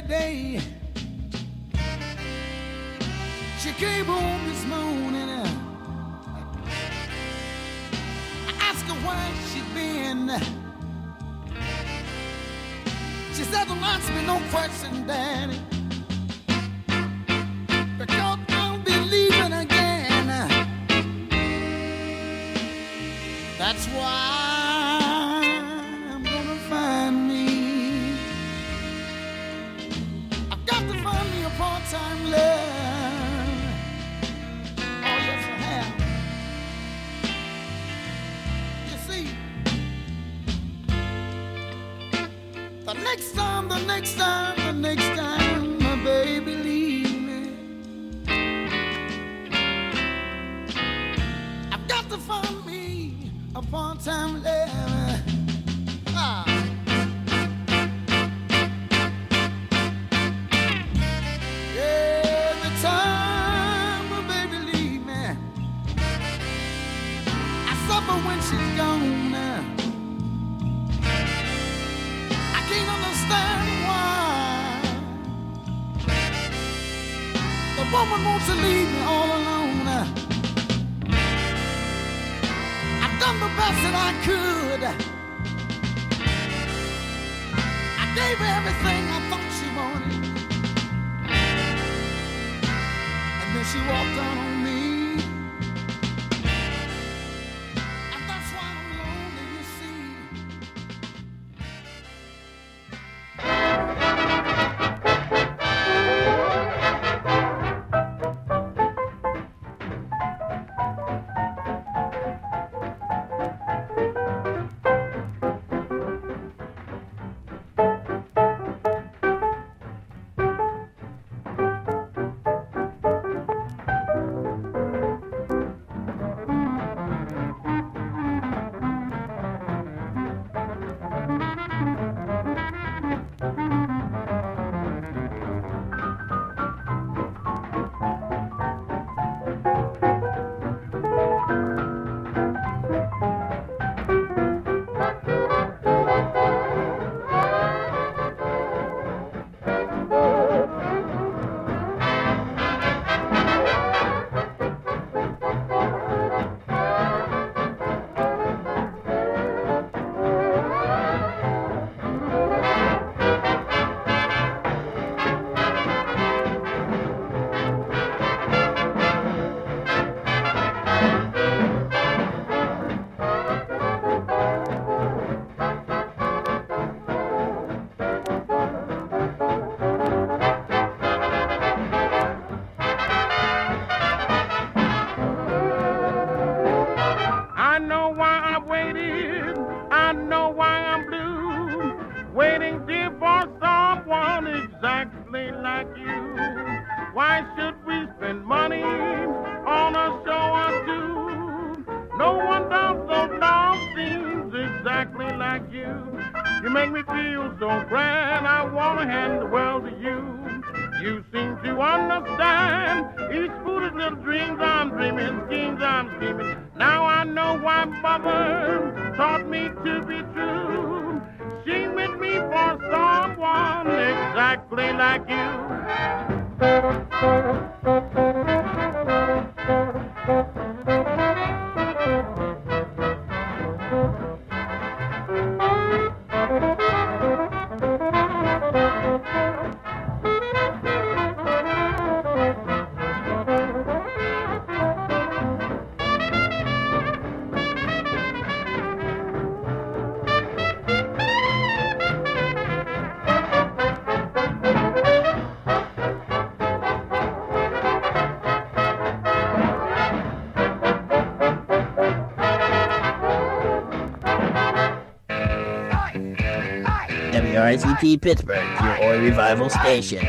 every day. She came home this morning. I asked her where she'd been. She said, don't ask me no question, Daddy, because I'll be leaving again. That's why I'm gonna find me. I've got to find me a part-time love. Oh, yes, I have. You see, the next time, my baby leave me, I've got to find me a part-time lover. Ah. Every time my baby leave me, I suffer when she's gone. I can't understand why the woman wants to leave me all alone. I've done the best that I could. I gave her everything I thought she wanted, and then she walked out on me. And that's why I'm lonely, you see. WRCP Pittsburgh, your Oi Revival station.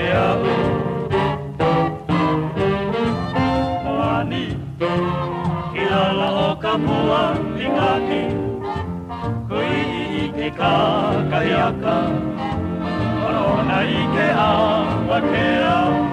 合うモアにひららおかぶはりがき食いいけ輝かこのないけあわけや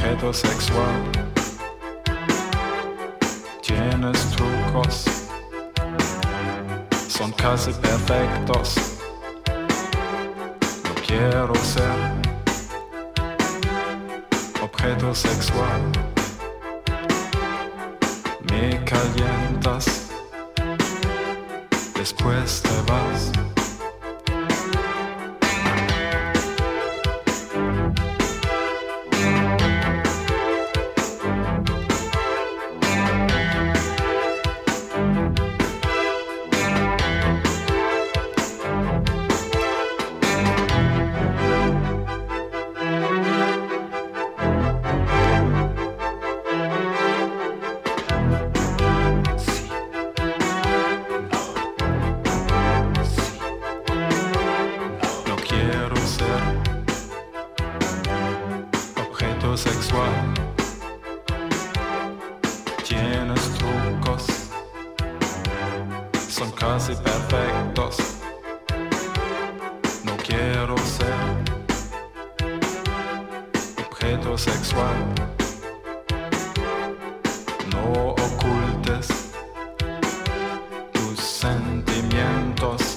objeto sexual. Tienes trucos, son casi perfectos. No quiero ser objeto sexual. Me calientas, después te vas. Sexual, tienes trucos, son casi perfectos. No quiero ser objeto sexual. No ocultes tus sentimientos.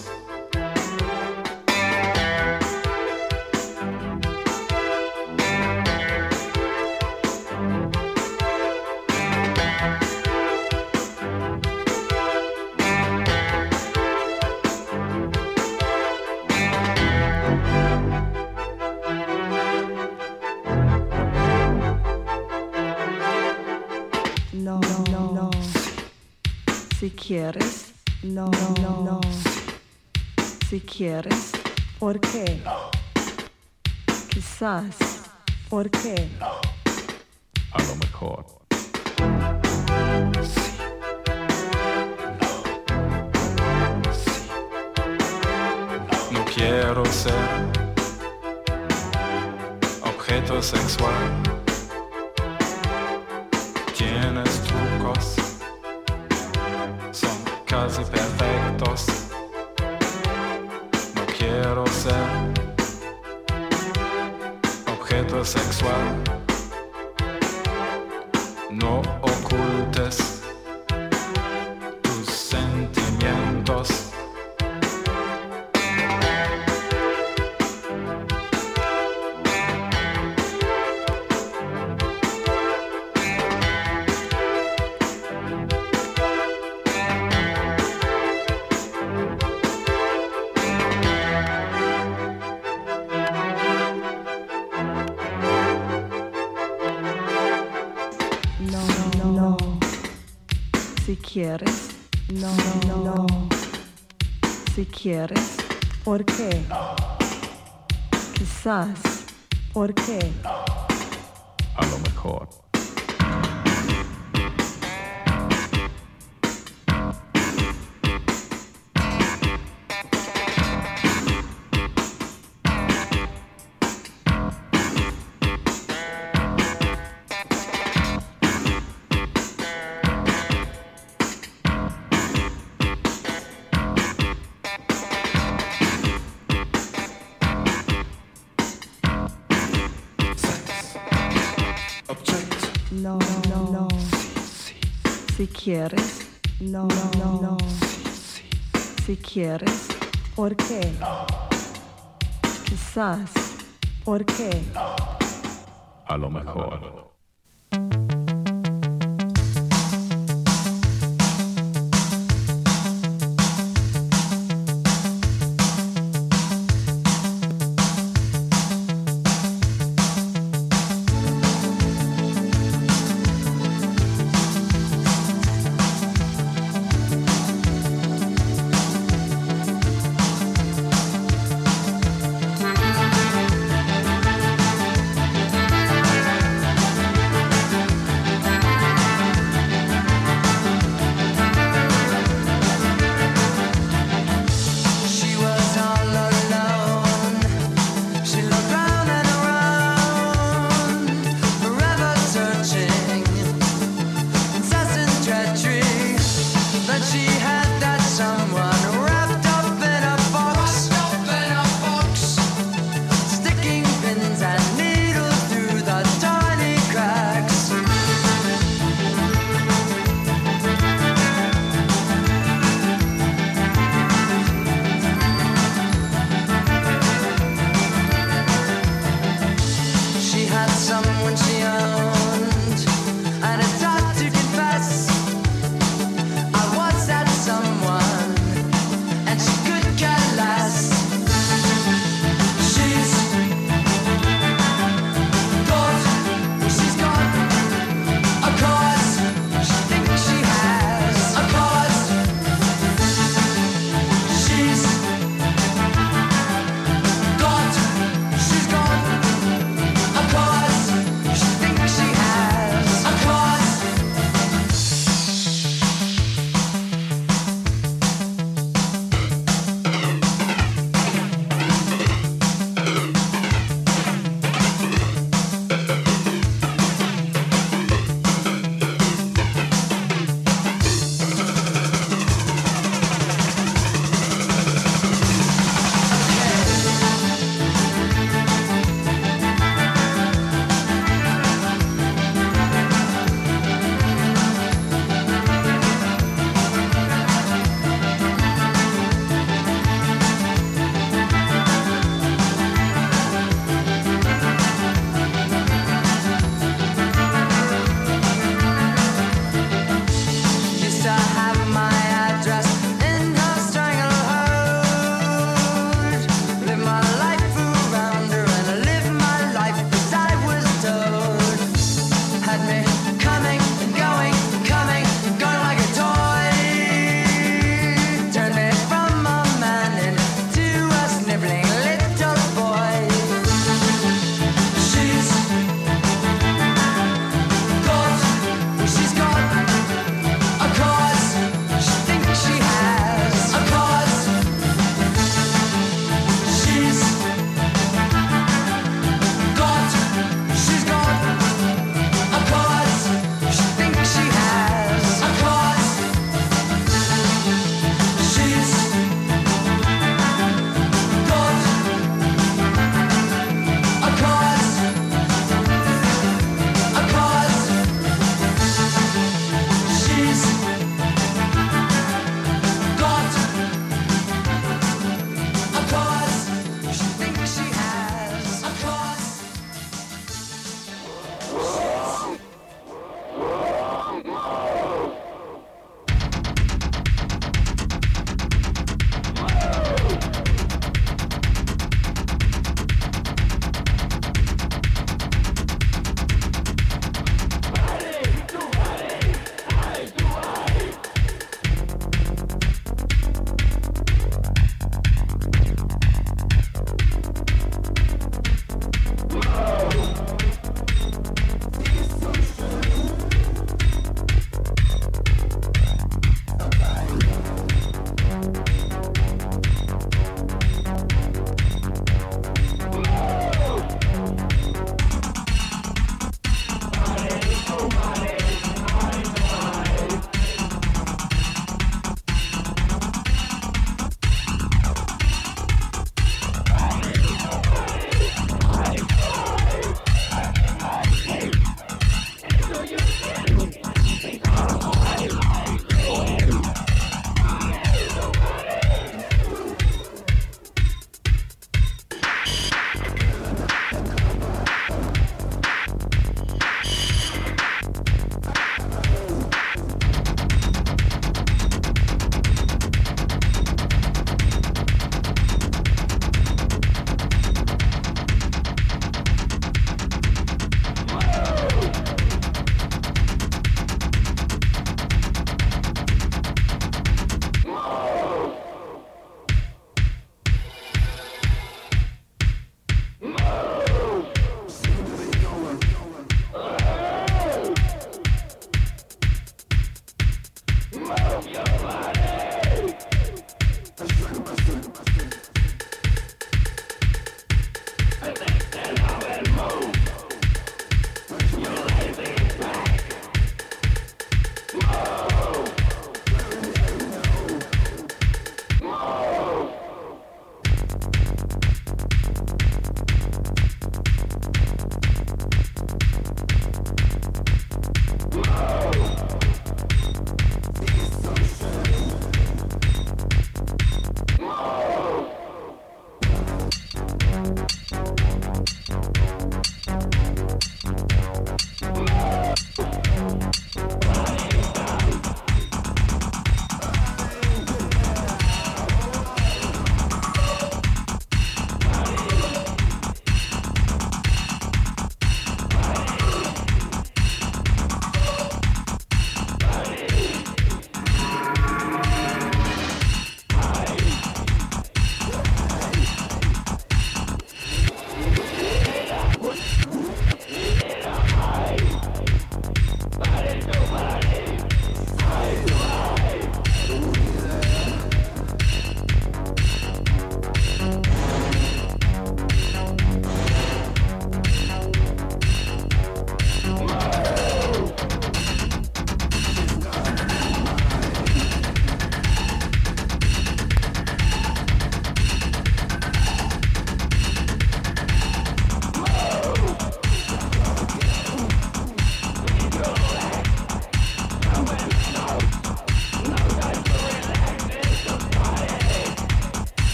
Si quieres, no. Si quieres, ¿por qué? Quizás, ¿por qué? A lo mejor. No quiero ser objeto sexual. Tienes trucos, son casi perfectos. No quiero ser objeto sexual. No ocultes tus sentimientos. No. Si quieres, no. Si quieres, ¿por qué? Quizás, ¿por qué? A lo mejor. No. Si quieres, no. Si quieres, ¿por qué? Quizás, ¿por qué? A lo mejor. that someone she owned, and it's hard to confess I was that someone, and she could care less. She's got a cause, she thinks she has a cause. She's got a cause, she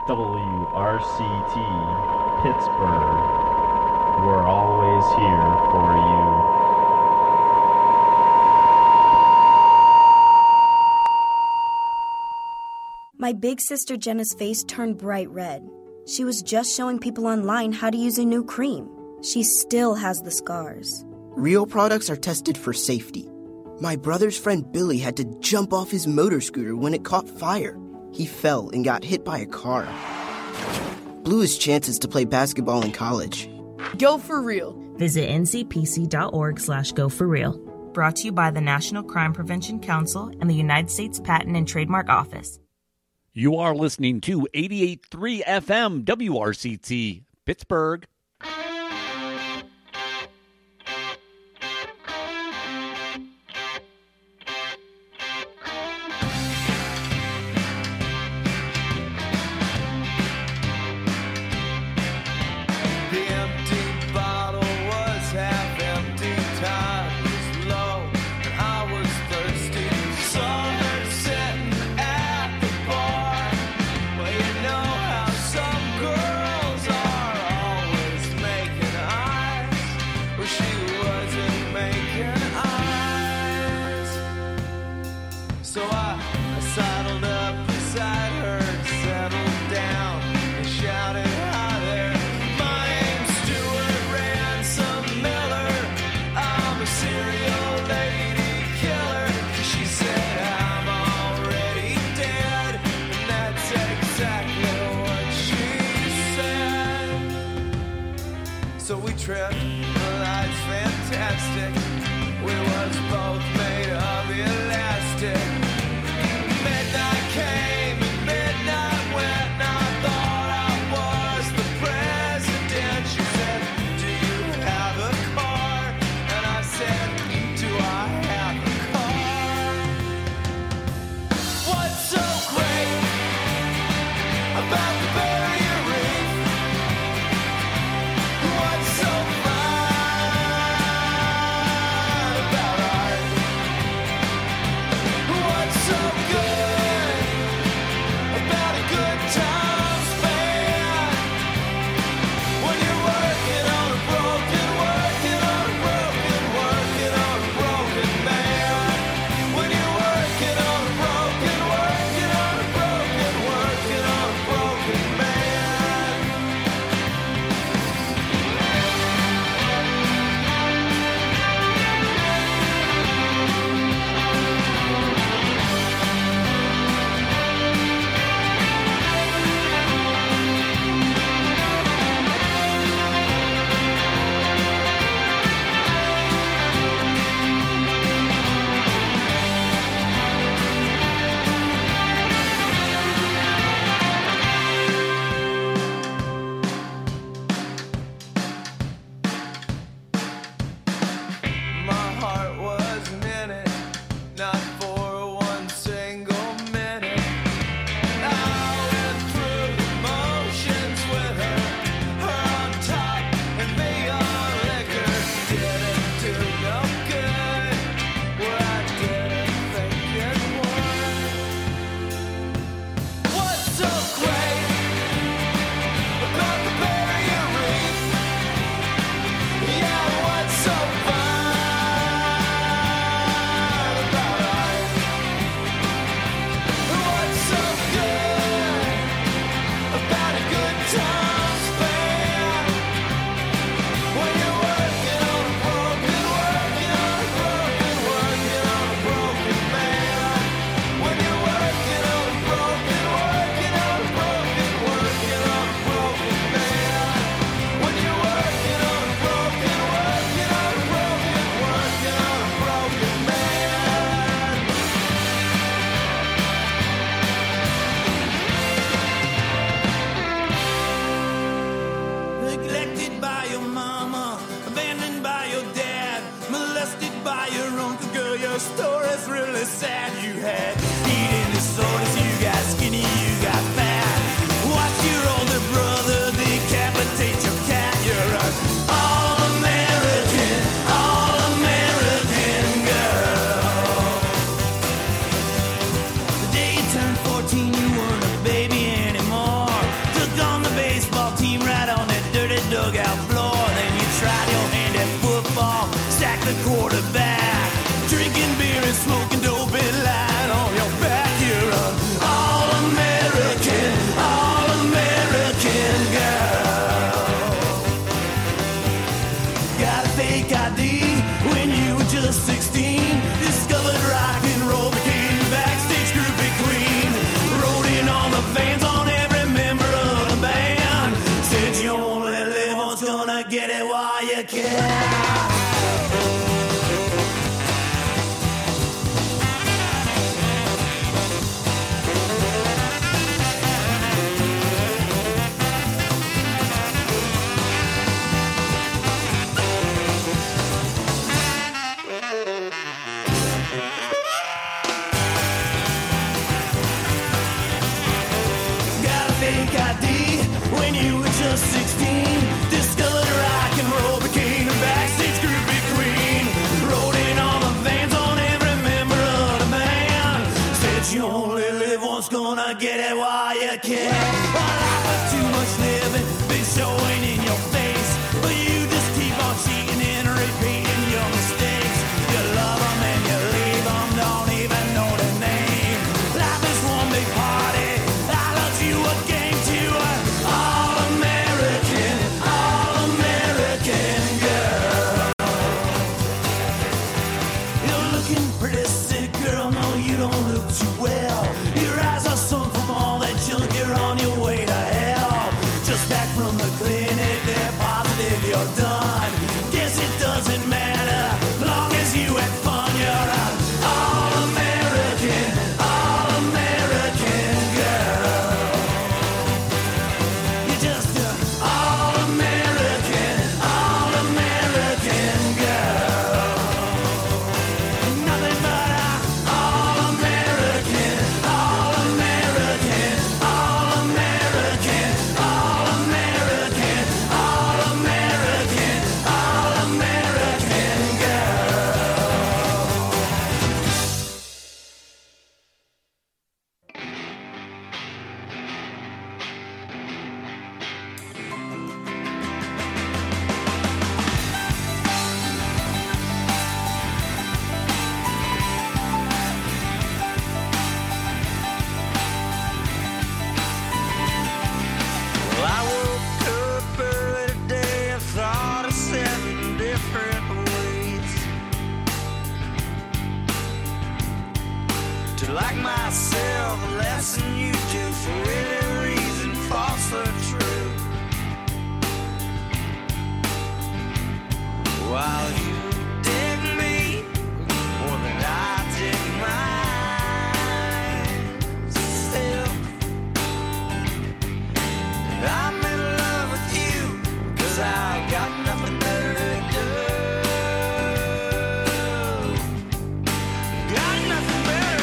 WRCT Pittsburgh. We're always here for you. My big sister Jenna's face turned bright red. She was just showing people online how to use a new cream. She still has the scars. Real products are tested for safety. My brother's friend Billy had to jump off his motor scooter when it caught fire. He fell and got hit by a car. Blew his chances to play basketball in college. Go for real. Visit ncpc.org/go-for-real. Brought to you by the National Crime Prevention Council and the United States Patent and Trademark Office. You are listening to 88.3 FM WRCT Pittsburgh. Got a fake ID when you were just 16. Discovered rock and roll, became a backstage groupie queen. Rode in all the vans on every member of the band. Said you only live once, gonna get it while you can. Well, life was too much living, been showing in your face. But you just keep on cheating and repeating your mistakes. You love them and you leave them, don't even know their name. Life is one big party, I love you a game to all American girl. You're looking pretty sick, girl, no you don't look too well. Your eyes are sunk from all that junk, you're on your way to hell. Just back from the clinic, they're positive you're done. Guess it doesn't matter, long as you had fun. You're an all-American girl. You're just an all-American girl. Nothing but an all-American like myself, less than you do for any reason, false or true. While you dig me more than I dig myself, I'm in love with you, 'cause I got nothing better to do. Got nothing better.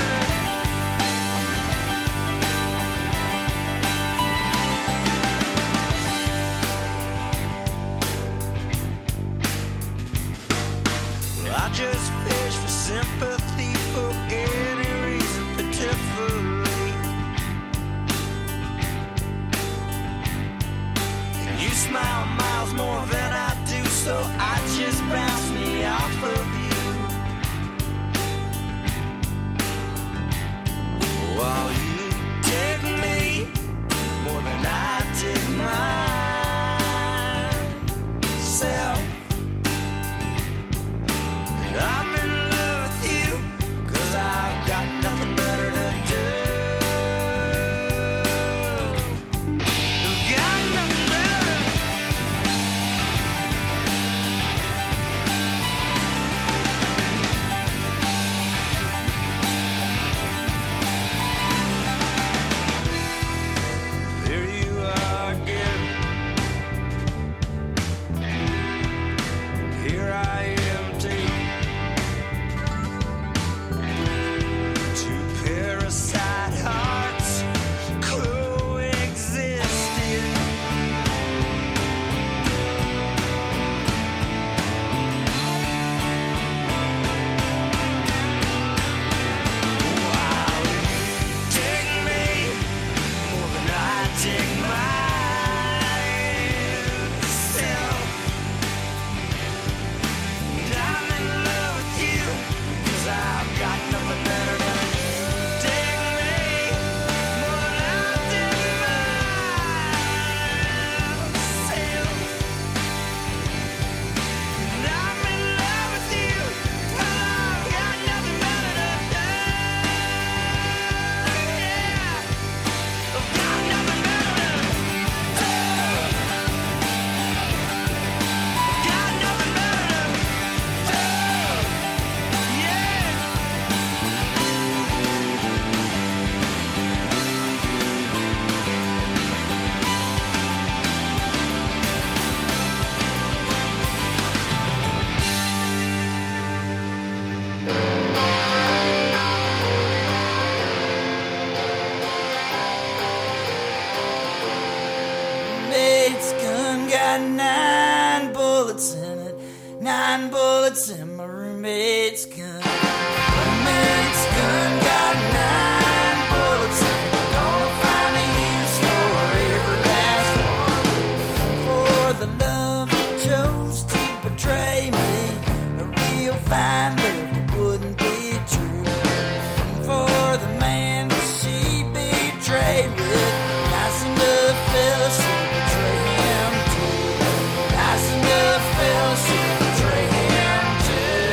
got 9 bullets in it. 9 bullets in my roommate's gun. Roommate's gun got 9 bullets in it. Gonna find a use for every last one. For the love that chose to betray me, a real fine love wouldn't be true. For the man that she betrayed with, nice enough fella should betray him too. Nice enough fella should betray him too.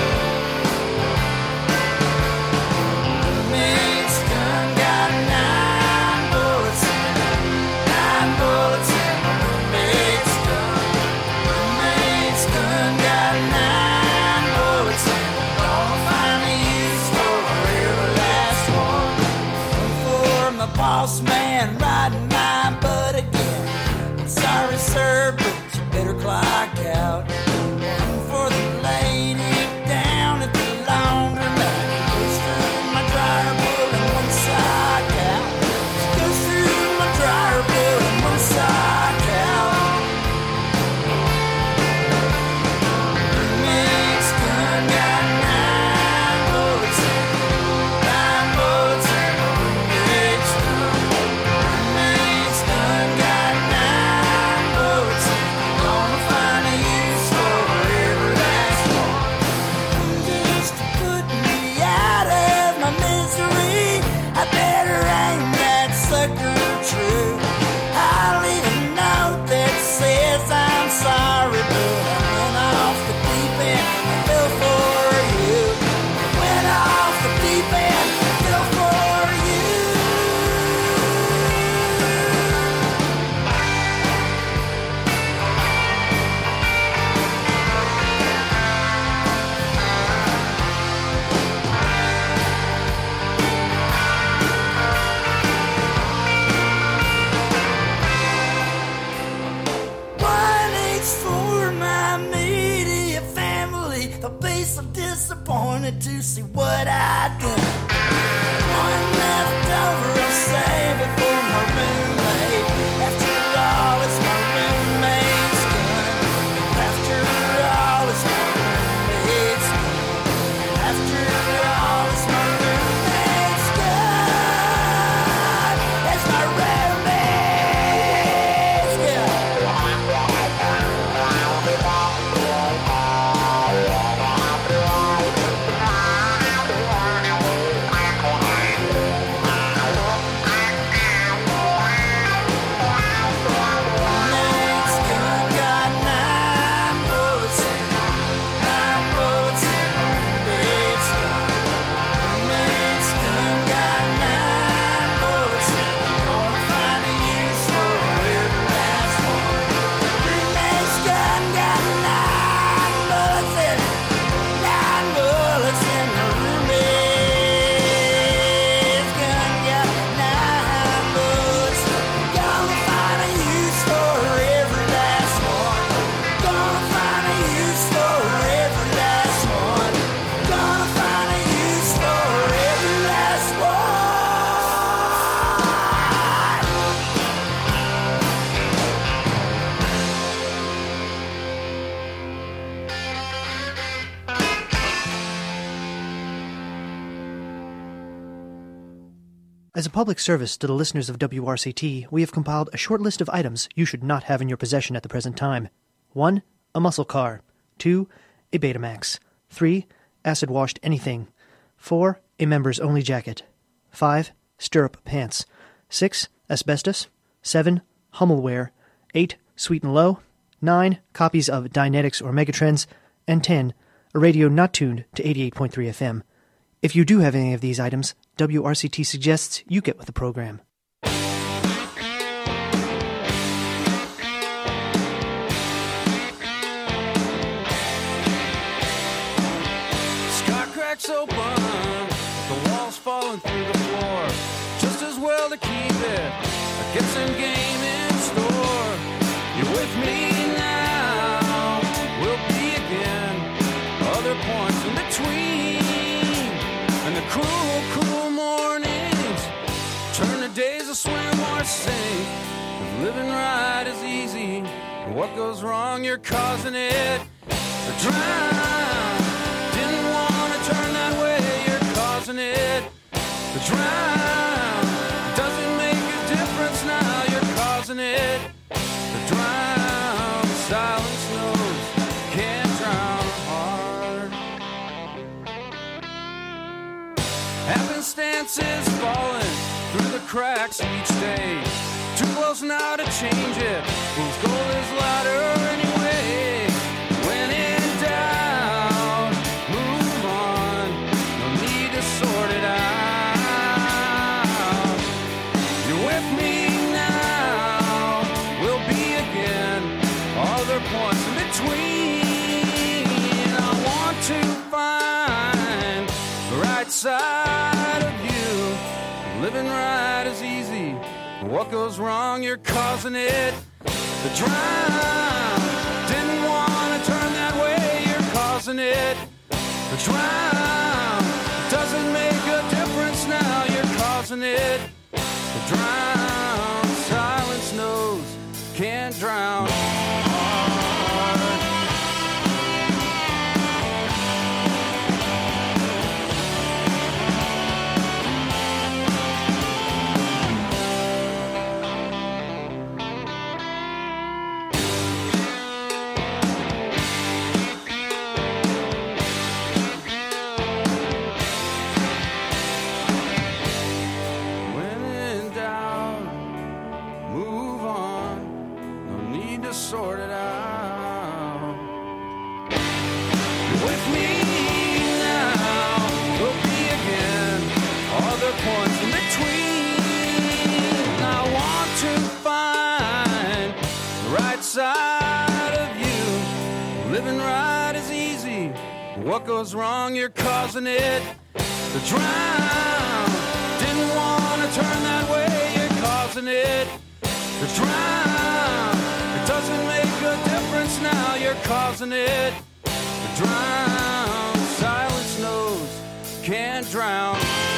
Roommate's gun got 9 bullets in it. 9 bullets in my roommate's gun. Roommate's gun got 9 bullets in it. Gonna find a use for every last one. For my boss man riding my butt again. I'm sorry, sir, but you better clock out. One for the lady down at the laundromat. Goes through my dryer, pulling one sock out. Goes through my dryer, pulling one sock out. Roommate's gun got 9 bullets in it. 9 bullets in my roommate's gun. Roommate's gun got 9 bullets in it. Gonna find a use for every last one. Just to put me out of my misery, I better aim that sucker true. I'll leave a note that says I'm sorry, but I went off the deep end and fell for you. Went off the deep end and fell for you. One H for my media family. They'll be so disappointed to see what I done. One left over, I'll save it for my roommate. After all, it's my roommate's gun. After all, it's my roommate's gun. After all, it's my roommate's gun. It's my roommate's gun. Roommate's gun got 9 bullets in it. 9 bullets in my roommate's gun. Roommate's gun got 9 bullets in it. Gonna find a use for every last one. Roommate's gun got 9 bullets in it. 9 bullets in my roommate's gun got 9 bullets. Gonna find a use for every last one. Gonna find a use for every last one. Gonna find a use for every last one. As a public service to the listeners of WRCT, we have compiled a short list of items you should not have in your possession at the present time. 1. A muscle car. 2. A Betamax. 3. Acid-washed anything. 4. A members-only jacket. 5. Stirrup pants. 6. Asbestos. 7. Hummelware. 8. Sweet and Low. 9. Copies of Dynetics or Megatrends. And 10. A radio not tuned to 88.3 FM. If you do have any of these items, WRCT suggests you get with the program. Sky cracks open, the walls falling through the floor. Just as well to keep it, I get some game in store. You're with me now, we'll be again. Other points in between, and the cruel, cruel mornings turn to days of swim or sink. Living right is easy, What goes wrong, you're causing it to drown. Didn't want to turn that way, you're causing it to drown. Doesn't make a difference now, you're causing it to drown. Silence knows, can't drown a heart. Happenstance is falling through the cracks each day. Too close now to change it. Whose goal is lighter anyway? When in doubt, move on. No need to sort it out. You're with me now. We'll be again. All their points in between. I want to find the right side of you. Living right is easy. What goes wrong, you're causing it to drown. Didn't want to turn that way, you're causing it to drown. Doesn't make a difference now, you're causing it to drown. Silence knows, can't drown. Sort it out. With me now, we'll be again. All the points in between. I want to find the right side of you. Living right is easy. What goes wrong, you're causing it to drown. Didn't want to turn that way, you're causing it to drown. Doesn't make a difference now, you're causing it to drown. Silence knows, can't drown.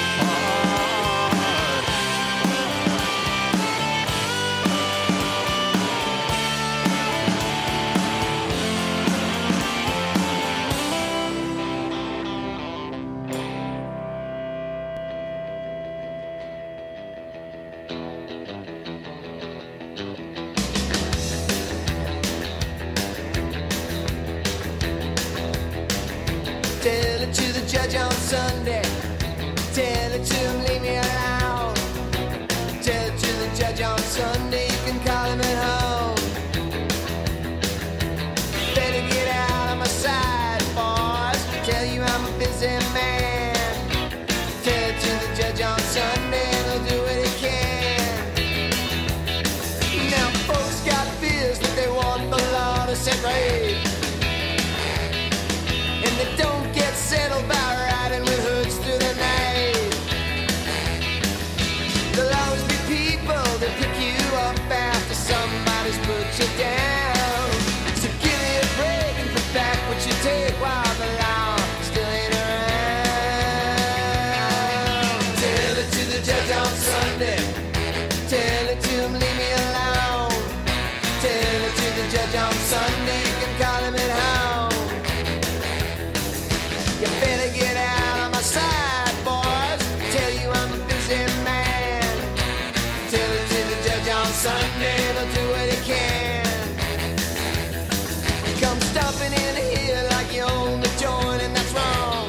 Tell it to the judge on Sunday. Tell it to him, leave me alone. Tell it to the judge on Sunday, you can call him at home. Better get out of my sight, boys. Tell you I'm a busy man. Tell it to the judge on Sunday, and he'll do what he can. Now folks got fears that they want the law to set right. And they don't get settled by riding with hoods through the night. There'll always be people that pick you up after somebody's put you down. So give me a break and put back what you take while the law still ain't around. Tell it to the judge on Sunday. Tell it to him, leave me alone. Tell it to the judge on Sunday, you can call him at home. You better get out of my sight, boys. Tell you I'm a busy man. Tell it to the judge on Sunday, he'll do what he can. Come stomping in here like you own the joint, and that's wrong.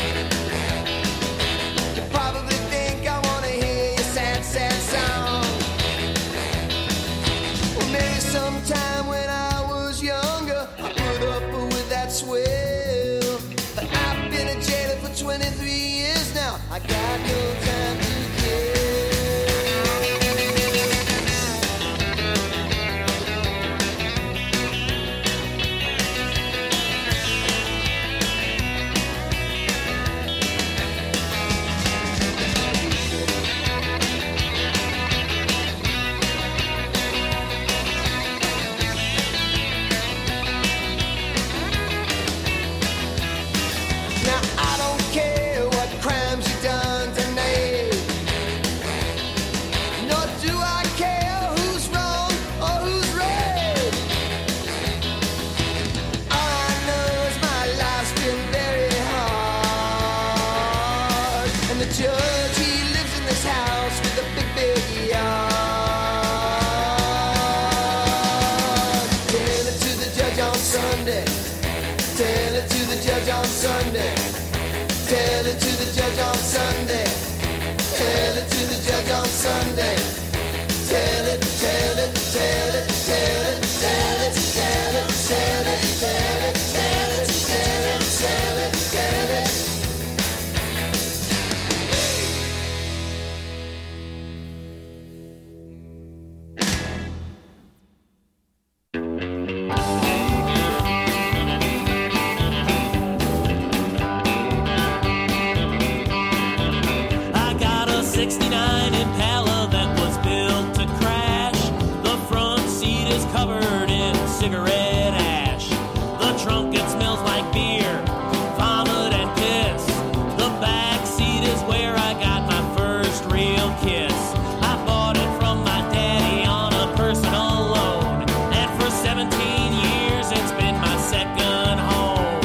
You probably think I wanna hear your sad, sad song. Well, maybe sometime when I was younger, I put up with that swell. But I've been a jailer for 23 years now. I got no time to Now I don't care what crimes you done tonight. house with a big, big yard. Tell it to the judge on Sunday. Tell it to the judge on Sunday. Tell it to the judge on Sunday. Tell it to the judge on Sunday. Tell it, tell it, tell it, tell it, tell it, tell it, tell it, tell it, tell it, tell it, tell it, tell it. I got a 69 Impala that was built to crash. The front seat is covered in cigarette ash. The trunk, it smells like beer, vomit and piss. The back seat is where I got my first real kiss. I bought it from my daddy on a personal loan, and for 17 years it's been my second home.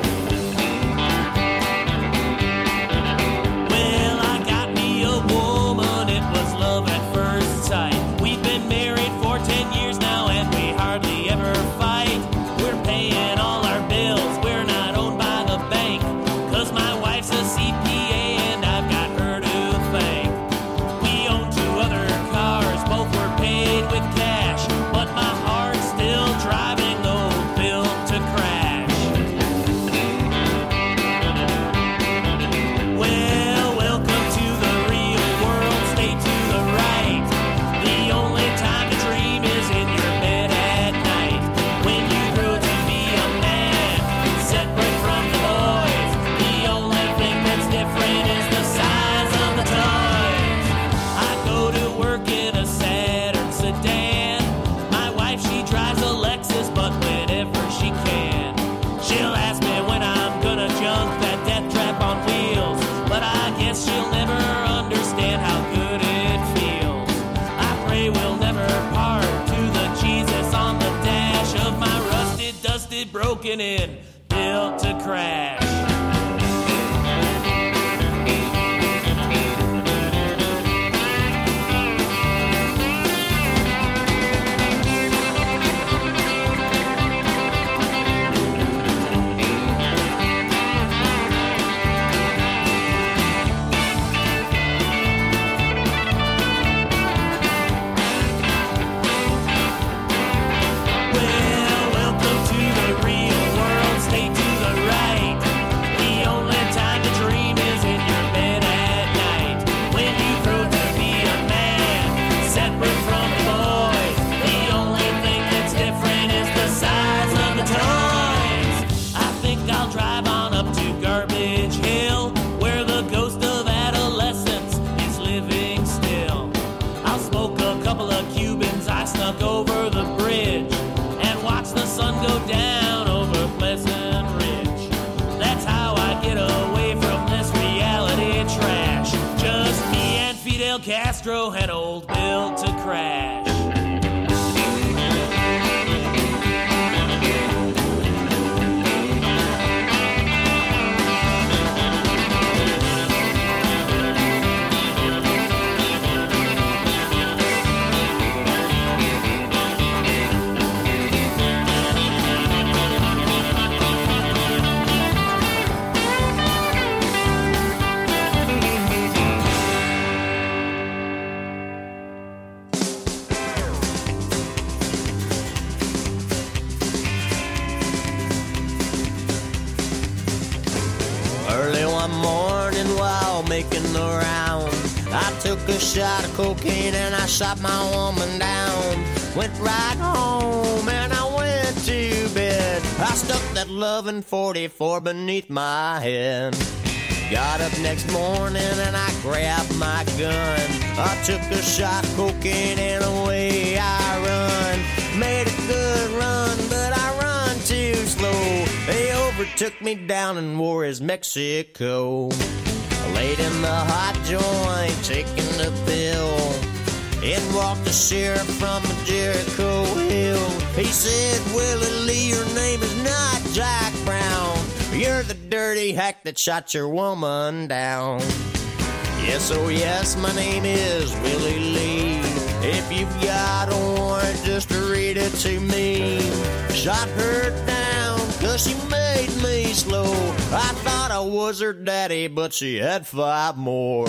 Well, I got me a woman, it was love at first sight. We've been married for 10 years now and we hardly ever fight. We're paying all our bills, we're not owned by the bank, 'cause my wife's a CPA and I've got her to thank. We own 2 other cars, both were paid with cash, but my heart's still driving old Built to Crash. Well, welcome to the real world, stay to the right. The only time to dream is in your bed at night. When you grow to be a man, separate from the boys, the only thing that's different is the size of the toys. I go to work in a Saturn sedan. My wife, she drives a Lexus, but whenever she can, she'll ask me when I'm gonna junk that death trap on wheels. But I guess she'll never understand how good it feels. I pray we'll never part, to the Jesus on the dash of my rusted, dusted, broken in Built to Crash. Well, welcome to the real world, stay to the right. The only time to dream is in your bed at night. When you grow to be a man, separate from the boys, the only thing that's different is the size of the toys. I think I'll drive on up to Garbage Hill, where the ghost of adolescence is living still. I'll smoke a couple of Cubans I snuck over the bridge, and watch the sun go down over Pleasant Ridge. That's how I get away from this reality trash. Just me and Fidel Castro and old Built to Crash. Early one morning while making the round, I took a shot of cocaine and I shot my woman down. Went right home and I went to bed. I stuck that loving 44 beneath my head. Got up next morning and I grabbed my gun. I took a shot of cocaine and away I run. Made a good run, but I run too slow. They overtook me down in Juarez, Mexico. Laid in the hot joint, taking the pill. In walked the sheriff from Jericho Hill. He said, Willie Lee, your name is not Jack Brown. You're the dirty hack that shot your woman down. Yes, oh yes, my name is Willie Lee. If you've got a warrant, just read it to me. Shot her down 'cause she made me slow. I thought I was her daddy, but she had 5 more.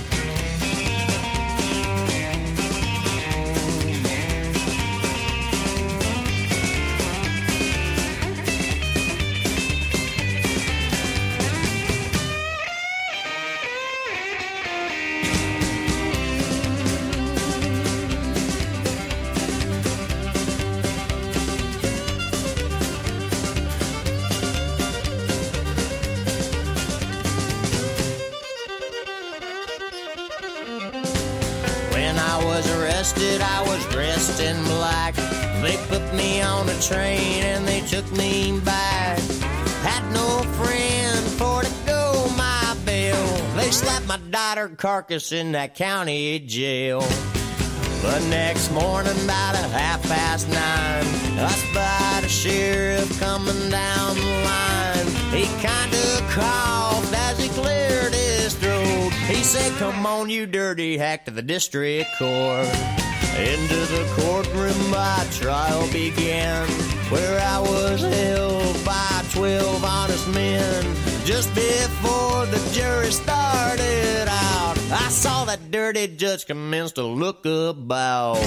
I was dressed in black. They put me on a train and they took me back. Had no friend for to go my bail. They slapped my daughter carcass in that county jail. The next morning about 9:30, I spied a sheriff coming down the line. He kinda coughed as he cleared his throat. He said, "Come on, you dirty hack, to the district court." Into the courtroom my trial began, where I was held by 12 honest men. Just before the jury started out, I saw that dirty judge commence to look about.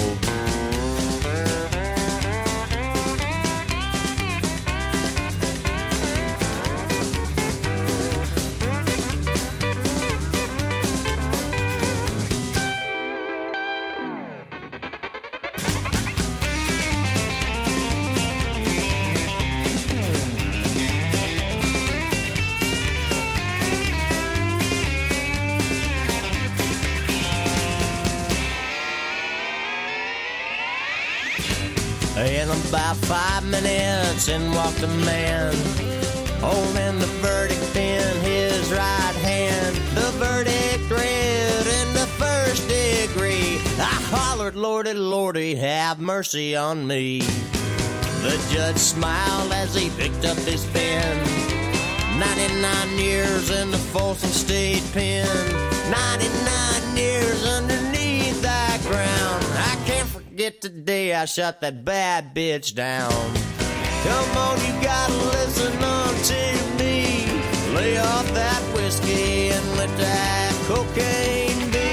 In about 5 minutes, in walked a man, holding the verdict in his right hand. The verdict read in the first degree. I hollered, "Lordy, Lordy, have mercy on me." The judge smiled as he picked up his pen. 99 years in the Folsom State Pen. 99 years underneath that ground. I can't forget the day I shot that bad bitch down. Come on, you gotta listen unto me. Lay off that whiskey and let that cocaine be.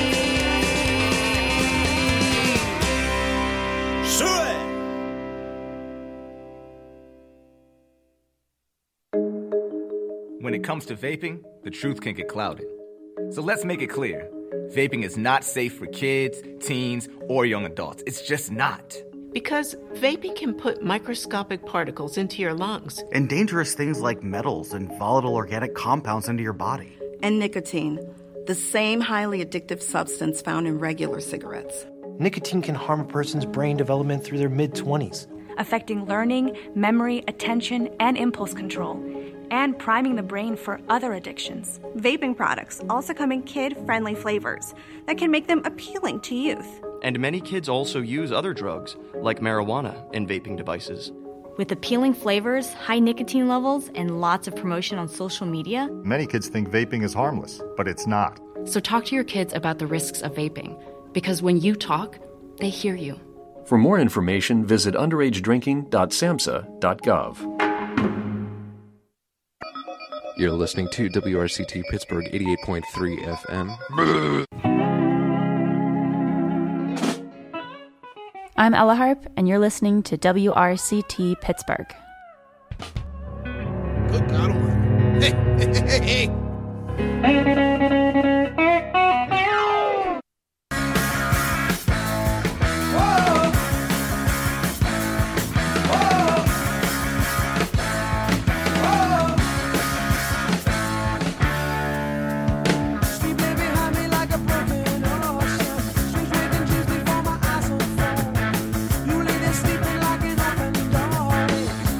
Sweet! When it comes to vaping, the truth can get clouded. So let's make it clear. Vaping is not safe for kids, teens, or young adults. It's just not. Because vaping can put microscopic particles into your lungs. And dangerous things like metals and volatile organic compounds into your body. And nicotine, the same highly addictive substance found in regular cigarettes. Nicotine can harm a person's brain development through their mid-20s. Affecting learning, memory, attention, and impulse control, and priming the brain for other addictions. Vaping products also come in kid-friendly flavors that can make them appealing to youth. And many kids also use other drugs, like marijuana, in vaping devices. With appealing flavors, high nicotine levels, and lots of promotion on social media, many kids think vaping is harmless, but it's not. So talk to your kids about the risks of vaping, because when you talk, they hear you. For more information, visit underagedrinking.samhsa.gov. You're listening to WRCT Pittsburgh 88.3 FM. I'm Ella Harp, and you're listening to WRCT Pittsburgh. Good God Almighty. Hey.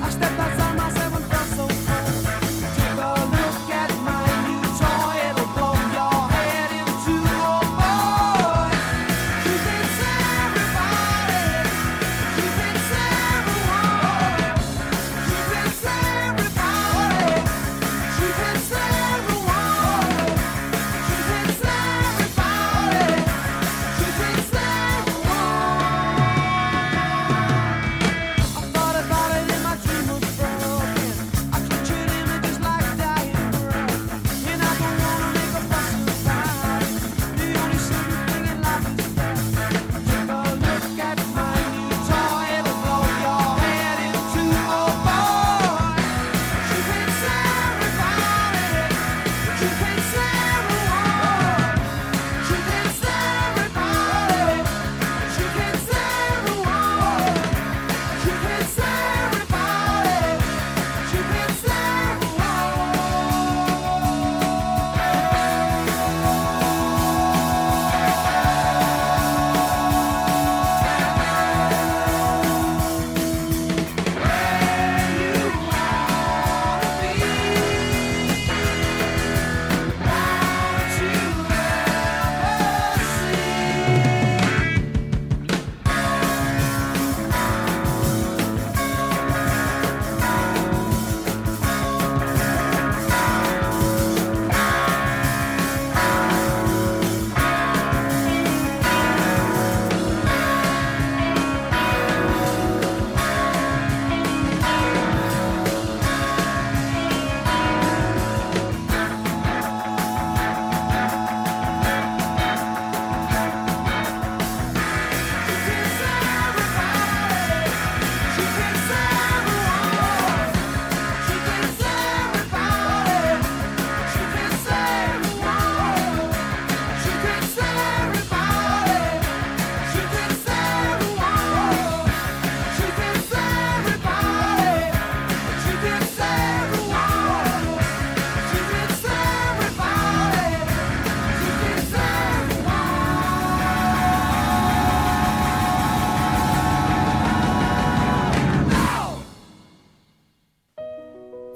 Take a look at my new toy, it'll blow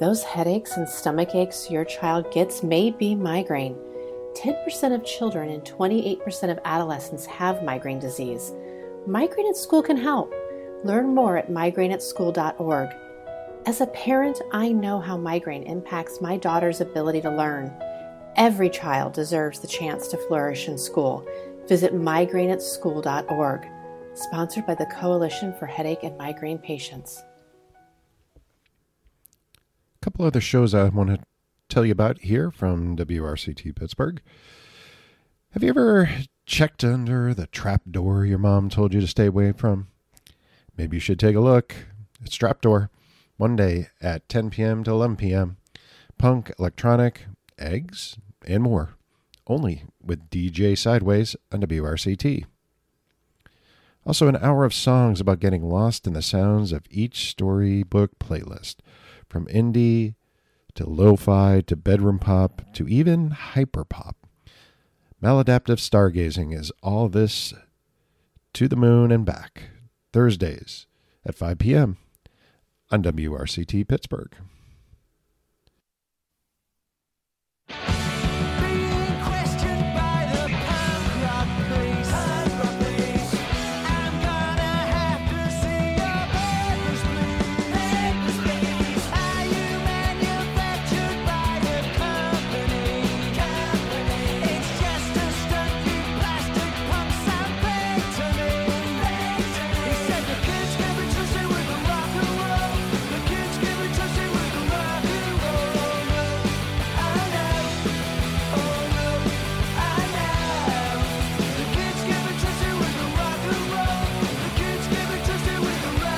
Those headaches and stomach aches your child gets may be migraine. 10% of children and 28% of adolescents have migraine disease. Migraine at School can help. Learn more at migraineatschool.org. As a parent, I know how migraine impacts my daughter's ability to learn. Every child deserves the chance to flourish in school. Visit migraineatschool.org. Sponsored by the Coalition for Headache and Migraine Patients. A couple other shows I want to tell you about here from WRCT Pittsburgh. Have you ever checked under the trap door your mom told you to stay away from? Maybe you should take a look. It's Trapdoor, Monday at 10 p.m. to 11 p.m. Punk, electronic, eggs, and more. Only with DJ Sideways on WRCT. Also an hour of songs about getting lost in the sounds of each storybook playlist. From indie to lo-fi to bedroom pop to even hyperpop. Maladaptive stargazing is all this to the moon and back. Thursdays at 5 p.m. on WRCT Pittsburgh.